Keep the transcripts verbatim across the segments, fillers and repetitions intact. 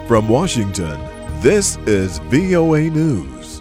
From Washington, this is V O A News.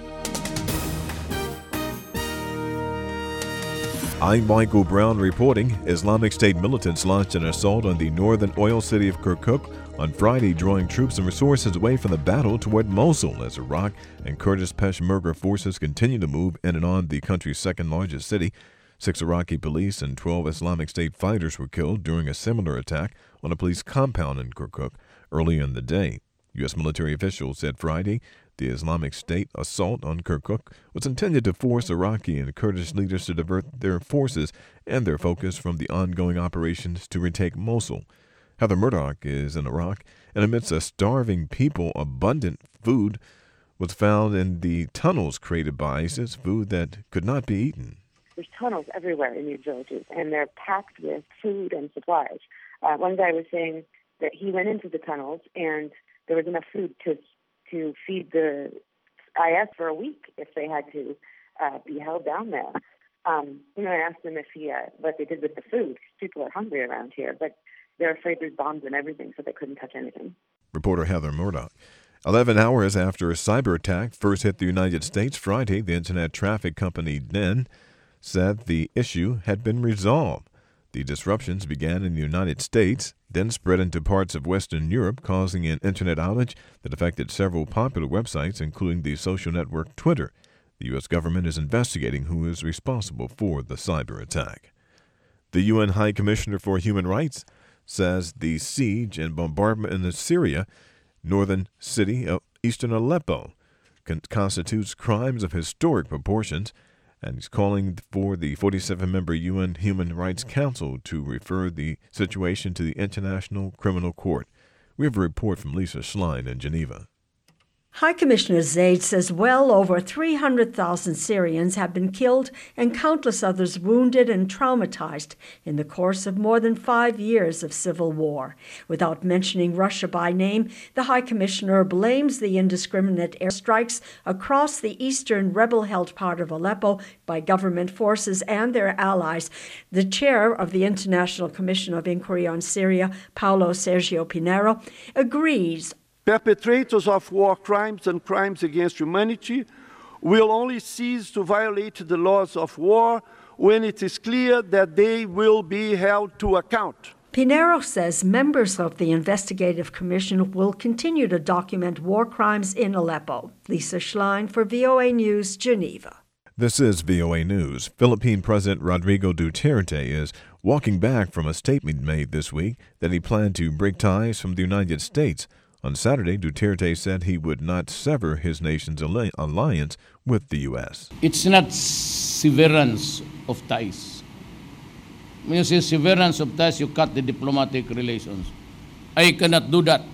I'm Michael Brown reporting. Islamic State militants launched an assault on the northern oil city of Kirkuk on Friday, drawing troops and resources away from the battle toward Mosul as Iraq and Kurdish Peshmerga forces continue to move in and on the country's second largest city. Six Iraqi police and twelve Islamic State fighters were killed during a similar attack on a police compound in Kirkuk early in the day. U S military officials said Friday the Islamic State assault on Kirkuk was intended to force Iraqi and Kurdish leaders to divert their forces and their focus from the ongoing operations to retake Mosul. Heather Murdoch is in Iraq, and amidst a starving people, abundant food was found in the tunnels created by ISIS, food that could not be eaten. There's tunnels everywhere in these villages, and they're packed with food and supplies. Uh, one guy was saying that he went into the tunnels and there was enough food to to feed the I S for a week if they had to uh, be held down there. Um, you know, I asked him if he uh, what they did with the food. People are hungry around here, but they're afraid there's bombs and everything, so they couldn't touch anything. Reporter Heather Murdoch. Eleven hours after a cyber attack first hit the United States Friday, the internet traffic company D E N said the issue had been resolved. The disruptions began in the United States, then spread into parts of Western Europe, causing an internet outage that affected several popular websites, including the social network Twitter. The U S government is investigating who is responsible for the cyber attack. The U N High Commissioner for Human Rights says the siege and bombardment in the Syria northern city of eastern Aleppo con- constitutes crimes of historic proportions, and he's calling for the forty-seven member U N Human Rights Council to refer the situation to the International Criminal Court. We have a report from Lisa Schlein in Geneva. High Commissioner Zaid says well over three hundred thousand Syrians have been killed and countless others wounded and traumatized in the course of more than five years of civil war. Without mentioning Russia by name, the High Commissioner blames the indiscriminate airstrikes across the eastern rebel-held part of Aleppo by government forces and their allies. The chair of the International Commission of Inquiry on Syria, Paulo Sergio Pinheiro, agrees. Perpetrators of war crimes and crimes against humanity will only cease to violate the laws of war when it is clear that they will be held to account. Pinheiro says members of the investigative commission will continue to document war crimes in Aleppo. Lisa Schlein for V O A News, Geneva. This is V O A News. Philippine President Rodrigo Duterte is walking back from a statement made this week that he planned to break ties from the United States. On Saturday, Duterte said he would not sever his nation's alliance with the U S. It's not severance of ties. When you say severance of ties, you cut the diplomatic relations. I cannot do that.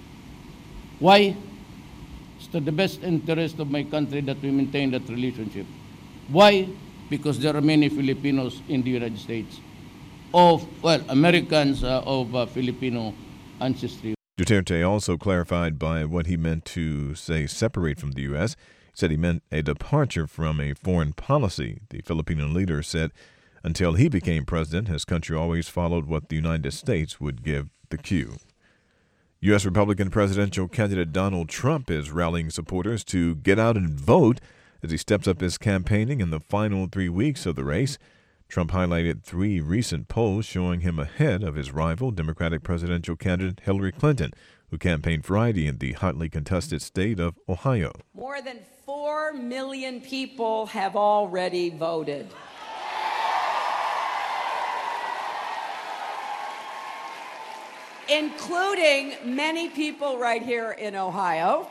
Why? It's to the best interest of my country that we maintain that relationship. Why? Because there are many Filipinos in the United States, of, well, Americans uh, of uh, Filipino ancestry. Duterte also clarified by what he meant to say separate from the U S. He said he meant a departure from a foreign policy. The Filipino leader said until he became president, his country always followed what the United States would give the cue. U S Republican presidential candidate Donald Trump is rallying supporters to get out and vote as he steps up his campaigning in the final three weeks of the race. Trump highlighted three recent polls showing him ahead of his rival, Democratic presidential candidate Hillary Clinton, who campaigned Friday in the hotly contested state of Ohio. More than four million people have already voted. Including many people right here in Ohio.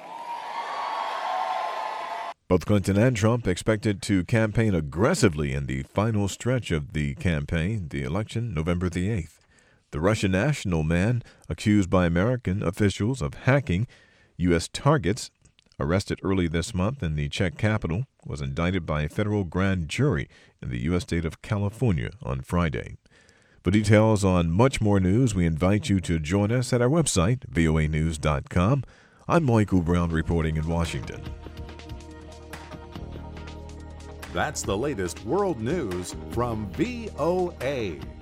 Both Clinton and Trump expected to campaign aggressively in the final stretch of the campaign, the election, November the eighth. The Russian national man, accused by American officials of hacking U S targets, arrested early this month in the Czech capital, was indicted by a federal grand jury in the U S state of California on Friday. For details on much more news, we invite you to join us at our website, V O A news dot com. I'm Michael Brown reporting in Washington. That's the latest world news from V O A.